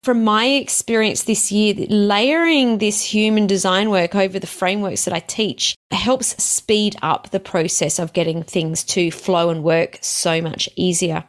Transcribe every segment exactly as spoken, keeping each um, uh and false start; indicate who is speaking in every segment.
Speaker 1: from my experience this year, layering this human design work over the frameworks that I teach helps speed up the process of getting things to flow and work so much easier.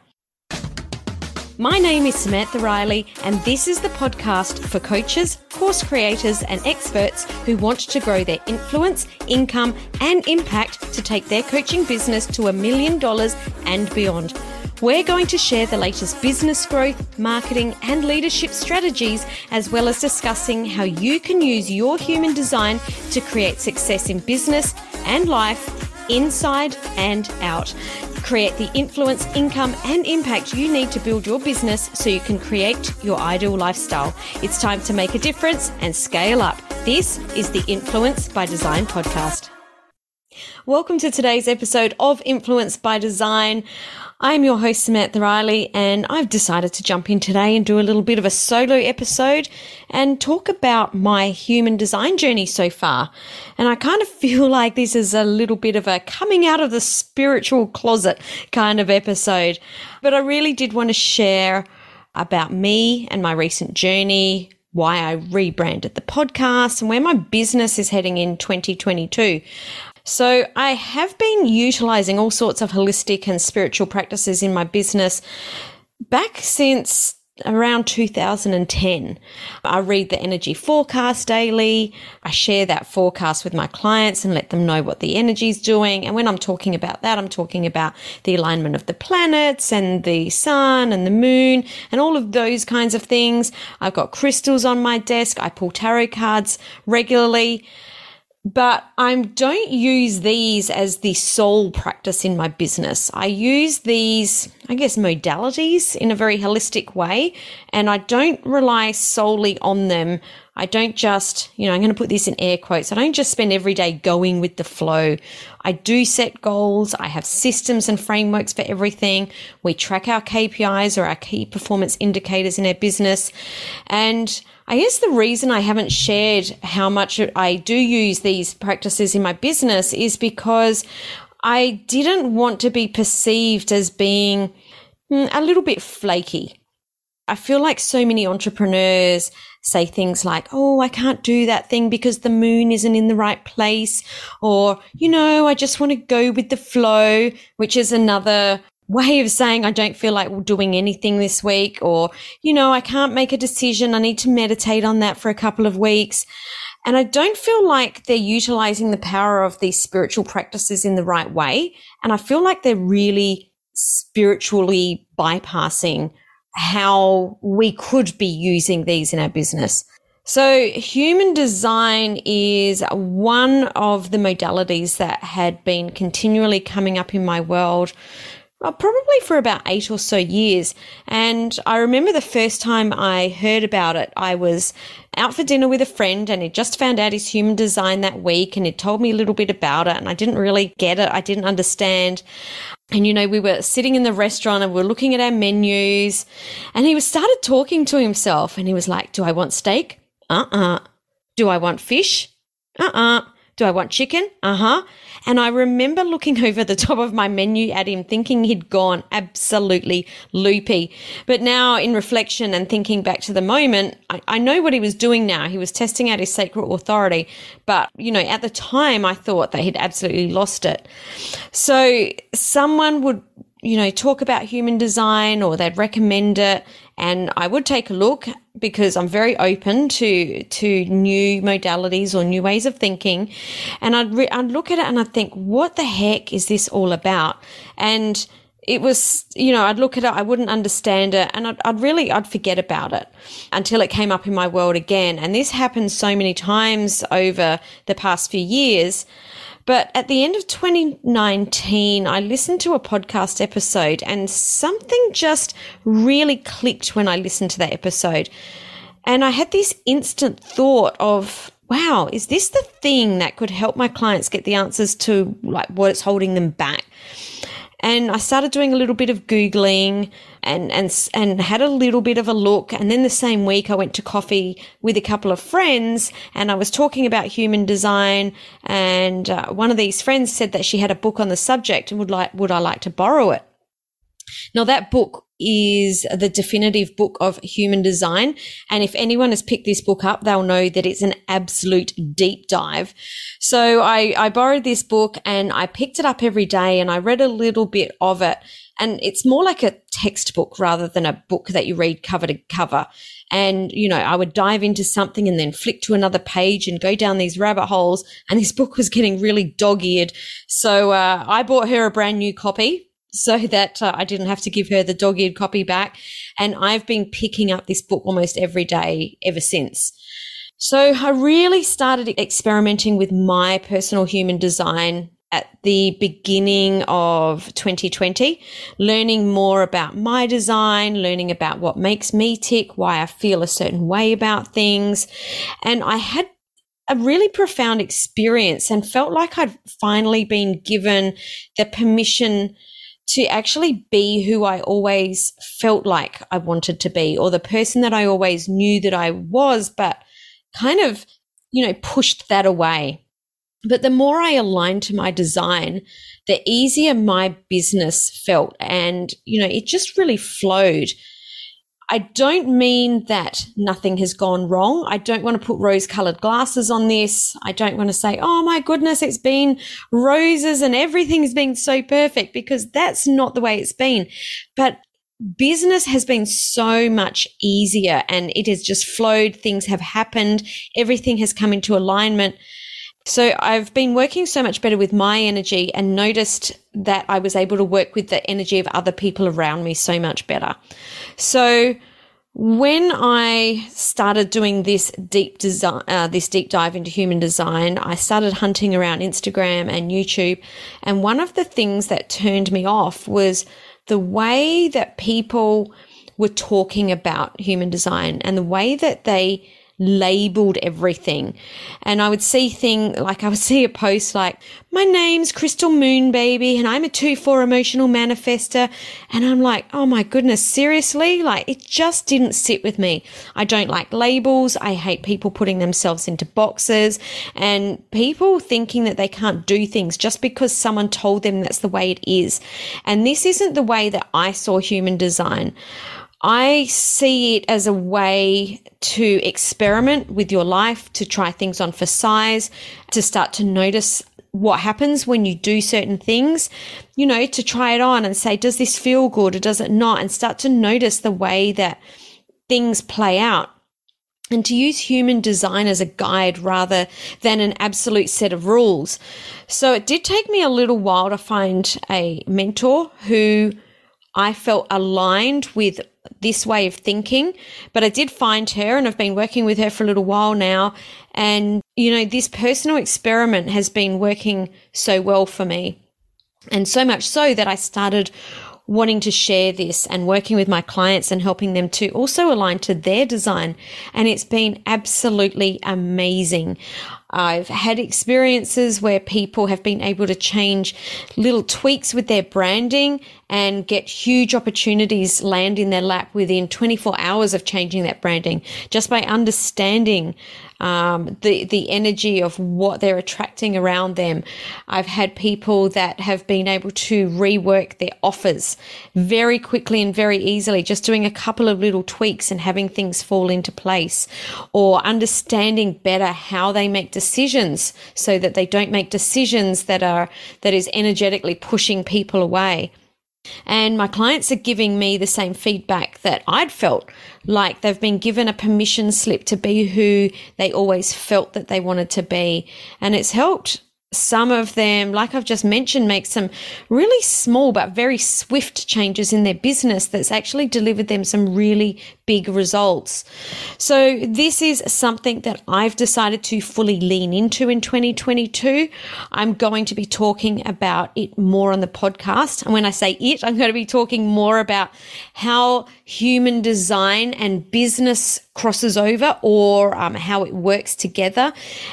Speaker 1: My name is Samantha Riley, and this is the podcast for coaches, course creators, and experts who want to grow their influence, income, and impact to take their coaching business to a million dollars and beyond. We're going to share the latest business growth, marketing, and leadership strategies, as well as discussing how you can use your human design to create success in business and life, inside and out. Create the influence, income, and impact you need to build your business so you can create your ideal lifestyle. It's time to make a difference and scale up. This is the Influence by Design podcast. Welcome to today's episode of Influence by Design. I'm your host, Samantha Riley, and I've decided to jump in today and do a little bit of a solo episode and talk about my human design journey so far. And I kind of feel like this is a little bit of a coming out of the spiritual closet kind of episode. But I really did want to share about me and my recent journey, why I rebranded the podcast, and where my business is heading in twenty twenty-two. So I have been utilizing all sorts of holistic and spiritual practices in my business back since around two thousand ten. I read the energy forecast daily. I share that forecast with my clients and let them know what the energy is doing. And when I'm talking about that, I'm talking about the alignment of the planets and the sun and the moon and all of those kinds of things. I've got crystals on my desk. I pull tarot cards regularly. But I don't use these as the sole practice in my business. I use these, I guess, modalities in a very holistic way, and I don't rely solely on them. I don't just, you know, I'm going to put this in air quotes. I don't just spend every day going with the flow. I do set goals. I have systems and frameworks for everything. We track our K P Is or our key performance indicators in our business. And I guess the reason I haven't shared how much I do use these practices in my business is because I didn't want to be perceived as being a little bit flaky. I feel like so many entrepreneurs say things like, oh, I can't do that thing because the moon isn't in the right place. Or, you know, I just want to go with the flow, which is another way of saying I don't feel like doing anything this week. Or, you know, I can't make a decision. I need to meditate on that for a couple of weeks. And I don't feel like they're utilizing the power of these spiritual practices in the right way. And I feel like they're really spiritually bypassing how we could be using these in our business. So human design is one of the modalities that had been continually coming up in my world uh, probably for about eight or so years. And I remember the first time I heard about it, I was out for dinner with a friend and he'd just found out his human design that week and he'd told me a little bit about it and I didn't really get it. I didn't understand. And, you know, we were sitting in the restaurant and we were looking at our menus and he was started talking to himself and he was like, do I want steak? Uh-uh. Do I want fish? Uh-uh. Do I want chicken? Uh-huh. And I remember looking over the top of my menu at him thinking he'd gone absolutely loopy. But now in reflection and thinking back to the moment, I, I know what he was doing now. He was testing out his sacred authority. But, you know, at the time I thought that he'd absolutely lost it. So someone would, you know, talk about human design or they'd recommend it and I would take a look because I'm very open to to new modalities or new ways of thinking. And I'd, re- I'd look at it and I'd think, what the heck is this all about? And it was, you know, I'd look at it, I wouldn't understand it, and I'd, I'd really, I'd forget about it until it came up in my world again. And this happened so many times over the past few years. But at the end of twenty nineteen, I listened to a podcast episode and something just really clicked when I listened to that episode. And I had this instant thought of, wow, is this the thing that could help my clients get the answers to like what's holding them back? And I started doing a little bit of Googling and, and, and had a little bit of a look. And then the same week I went to coffee with a couple of friends and I was talking about human design. And uh, one of these friends said that she had a book on the subject and would like, would I like to borrow it? Now that book is the definitive book of human design. And if anyone has picked this book up, they'll know that it's an absolute deep dive. So I, I borrowed this book and I picked it up every day and I read a little bit of it. And it's more like a textbook rather than a book that you read cover to cover. And, you know, I would dive into something and then flick to another page and go down these rabbit holes. And this book was getting really dog-eared. So uh, I bought her a brand new copy so that uh, I didn't have to give her the dog-eared copy back. And I've been picking up this book almost every day ever since. So I really started experimenting with my personal human design at the beginning of twenty twenty, learning more about my design, learning about what makes me tick, why I feel a certain way about things. And I had a really profound experience and felt like I'd finally been given the permission to actually be who I always felt like I wanted to be, or the person that I always knew that I was, but kind of, you know, pushed that away. But the more I aligned to my design, the easier my business felt. And, you know, it just really flowed. I don't mean that nothing has gone wrong. I don't want to put rose-colored glasses on this. I don't want to say, oh my goodness, it's been roses and everything's been so perfect, because that's not the way it's been. But business has been so much easier and it has just flowed. Things have happened. Everything has come into alignment. So I've been working so much better with my energy and noticed that I was able to work with the energy of other people around me so much better. So when I started doing this deep design, uh, this deep dive into human design, I started hunting around Instagram and YouTube. And one of the things that turned me off was the way that people were talking about human design and the way that they labeled everything. And I would see thing like I would see a post like, my name's Crystal Moon Baby and I'm a two four emotional manifester. And I'm like, oh my goodness, seriously? Like, it just didn't sit with me. I don't like labels. I hate people putting themselves into boxes and people thinking that they can't do things just because someone told them that's the way it is. And this isn't the way that I saw human design. I see it as a way to experiment with your life, to try things on for size, to start to notice what happens when you do certain things, you know, to try it on and say, does this feel good or does it not? And start to notice the way that things play out. And to use human design as a guide rather than an absolute set of rules. So it did take me a little while to find a mentor who I felt aligned with this way of thinking, but I did find her and I've been working with her for a little while now. And, you know, this personal experiment has been working so well for me, and so much so that I started wanting to share this and working with my clients and helping them to also align to their design. And it's been absolutely amazing. I've had experiences where people have been able to change little tweaks with their branding and get huge opportunities land in their lap within twenty-four hours of changing that branding, just by understanding um, the, the energy of what they're attracting around them. I've had people that have been able to rework their offers very quickly and very easily, just doing a couple of little tweaks and having things fall into place, or understanding better how they make decisions so that they don't make decisions that are, that is energetically pushing people away. And my clients are giving me the same feedback that I'd felt, like they've been given a permission slip to be who they always felt that they wanted to be. And it's helped some of them, like I've just mentioned, make some really small but very swift changes in their business that's actually delivered them some really big results. So this is something that I've decided to fully lean into in twenty twenty-two. I'm going to be talking about it more on the podcast. And when I say it, I'm going to be talking more about how human design and business crosses over, or um, how it works together.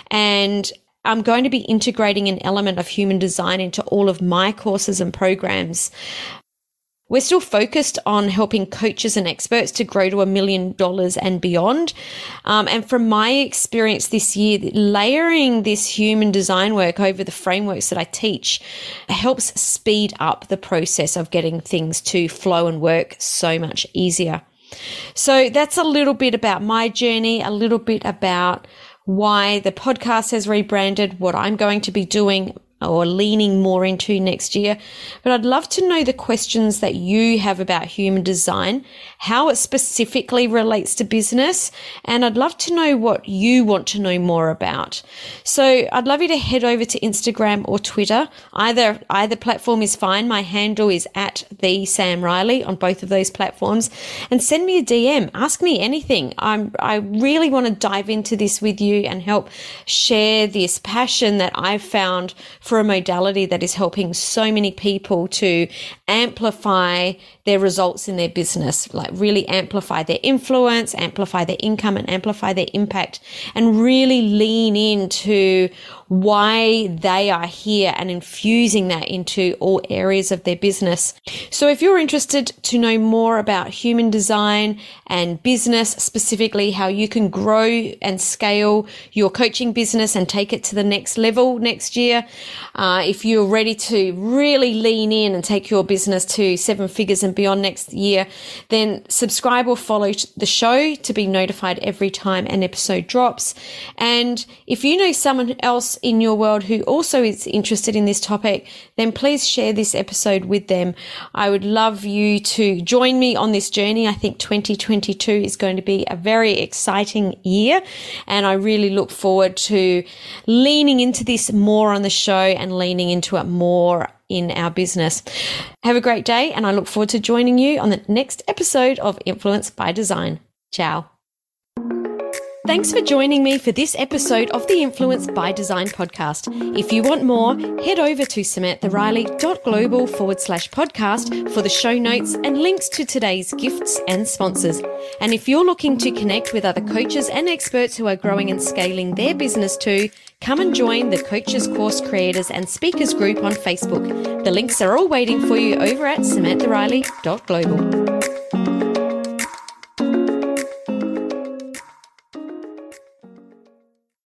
Speaker 1: And I'm going to be integrating an element of human design into all of my courses and programs. We're still focused on helping coaches and experts to grow to a million dollars and beyond. Um, and from my experience this year, layering this human design work over the frameworks that I teach helps speed up the process of getting things to flow and work so much easier. So that's a little bit about my journey, a little bit about why the podcast has rebranded, what I'm going to be doing or leaning more into next year. But I'd love to know the questions that you have about human design, how it specifically relates to business, and I'd love to know what you want to know more about. So I'd love you to head over to Instagram or Twitter. Either either platform is fine. My handle is at the Sam Riley on both of those platforms, and send me a D M. Ask me anything. I'm I really want to dive into this with you and help share this passion that I've found for a modality that is helping so many people to amplify their results in their business, like really amplify their influence, amplify their income, and amplify their impact, and really lean into why they are here and infusing that into all areas of their business. So if you're interested to know more about human design and business, specifically how you can grow and scale your coaching business and take it to the next level next year, uh, if you're ready to really lean in and take your business to seven figures and beyond next year, then subscribe or follow the show to be notified every time an episode drops. And if you know someone else in your world who also is interested in this topic, then please share this episode with them. I would love you to join me on this journey. I think twenty twenty-two is going to be a very exciting year, and I really look forward to leaning into this more on the show and leaning into it more in our business. Have a great day, and I look forward to joining you on the next episode of Influence by Design. Ciao. Thanks for joining me for this episode of the Influence by Design podcast. If you want more, head over to samanthariley.global forward slash podcast for the show notes and links to today's gifts and sponsors. And if you're looking to connect with other coaches and experts who are growing and scaling their business too, come and join the Coaches, Course Creators and Speakers group on Facebook. The links are all waiting for you over at samanthariley dot global.